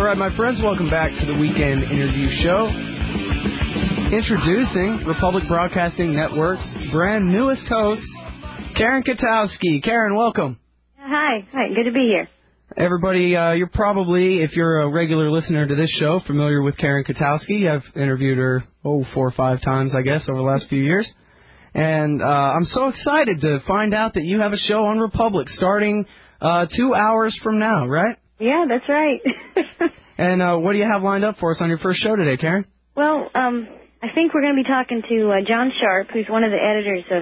right, my friends, welcome back to the Weekend Interview Show. Introducing Republic Broadcasting Network's brand newest host, Karen Kotowski. Karen, welcome. Hi, good to be here. Everybody, you're probably, if you're a regular listener to this show, familiar with Karen Kotowski. I've interviewed her, 4 or 5 times, I guess, over the last few years. And I'm so excited to find out that you have a show on Republic starting 2 hours from now, right? Yeah, that's right. And what do you have lined up for us on your first show today, Karen? Well, I think we're going to be talking to John Sharp, who's one of the editors of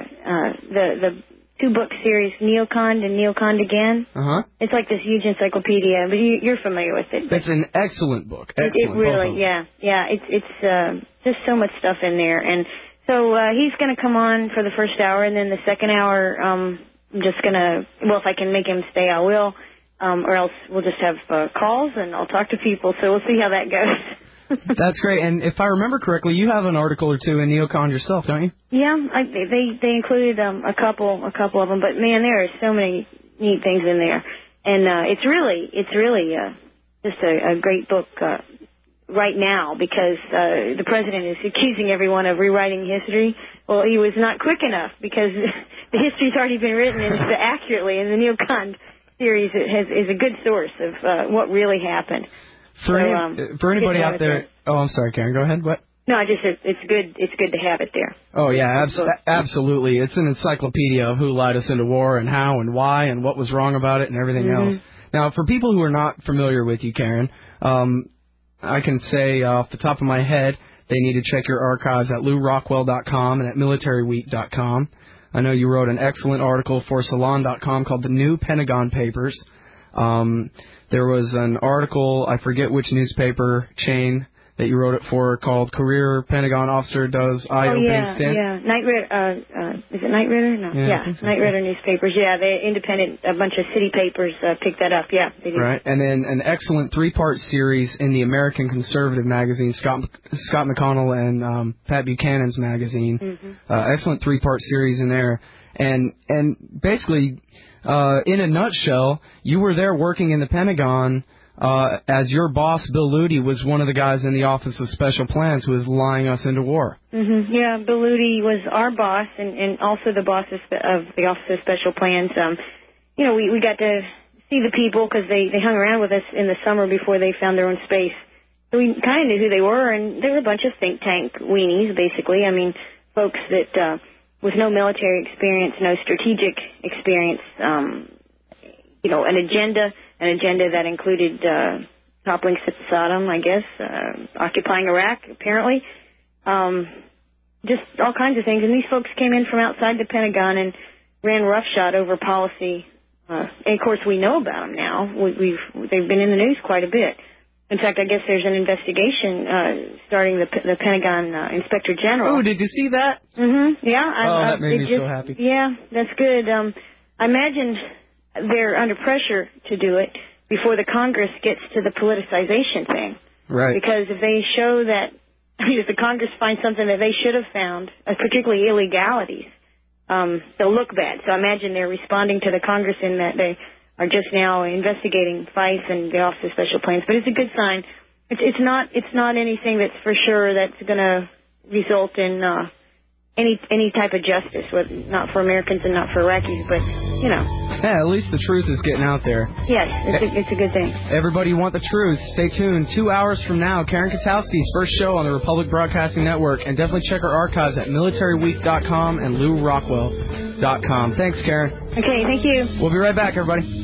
the 2-book series Neocon and Neocon Again. Uh-huh. It's like this huge encyclopedia, but you're familiar with it. It's an excellent book. Excellent. It really, yeah. It's just so much stuff in there. And so he's going to come on for the first hour, and then the second hour, I'm just going to, well, if I can make him stay, I will. Or else we'll just have calls and I'll talk to people. So we'll see how that goes. That's great. And if I remember correctly, you have an article or two in Neocon yourself, don't you? Yeah, they included a couple of them. But man, there are so many neat things in there, and it's really just a great book right now because the president is accusing everyone of rewriting history. Well, he was not quick enough because the history's already been written and accurately, and the Neocon series is a good source of what really happened. For anybody out there, I'm sorry, Karen, go ahead. What? No, it's good to have it there. Oh yeah, absolutely. It's an encyclopedia of who lied us into war and how and why and what was wrong about it and everything else. Now, for people who are not familiar with you, Karen, I can say off the top of my head, they need to check your archives at LouRockwell.com and at MilitaryWeek.com. I know you wrote an excellent article for Salon.com called The New Pentagon Papers. There was an article, I forget which newspaper chain that you wrote it for, called Career Pentagon Officer Does I-Obey Stint. Yeah. Knight Ridder, is it Knight Ridder? No. Yeah, so. Knight Ridder newspapers. Yeah, the independent, a bunch of city papers picked that up. Yeah, they did. Right, and then an excellent 3-part series in the American Conservative magazine, Scott McConnell and Pat Buchanan's magazine. Excellent 3-part series in there. And basically, in a nutshell, you were there working in the Pentagon as your boss, Bill Luedy, was one of the guys in the Office of Special Plans who was lying us into war. Yeah, Bill Luedy was our boss and also the boss of the Office of Special Plans. We got to see the people because they hung around with us in the summer before they found their own space. So we kind of knew who they were, and they were a bunch of think tank weenies, basically. I mean, folks that with no military experience, no strategic experience, an agenda that included toppling Saddam, I guess, occupying Iraq, apparently, just all kinds of things. And these folks came in from outside the Pentagon and ran roughshod over policy. And, of course, we know about them now. They've been in the news quite a bit. In fact, I guess there's an investigation starting the Pentagon Inspector General. Oh, did you see that? Yeah. That made me so happy. Yeah, that's good. I imagine they're under pressure to do it before the Congress gets to the politicization thing. Right. Because if they show that, if the Congress finds something that they should have found, particularly illegalities, they'll look bad. So I imagine they're responding to the Congress in that they are just now investigating FICE and the Office of Special Plans. But it's a good sign. It's not anything that's for sure that's going to result in any type of justice, not for Americans and not for Iraqis, but, Yeah, at least the truth is getting out there. Yes, it's a good thing. Everybody want the truth. Stay tuned. 2 hours from now, Karen Kotowski's first show on the Republic Broadcasting Network. And definitely check our archives at MilitaryWeek.com and LouRockwell.com. Thanks, Karen. Okay, thank you. We'll be right back, everybody.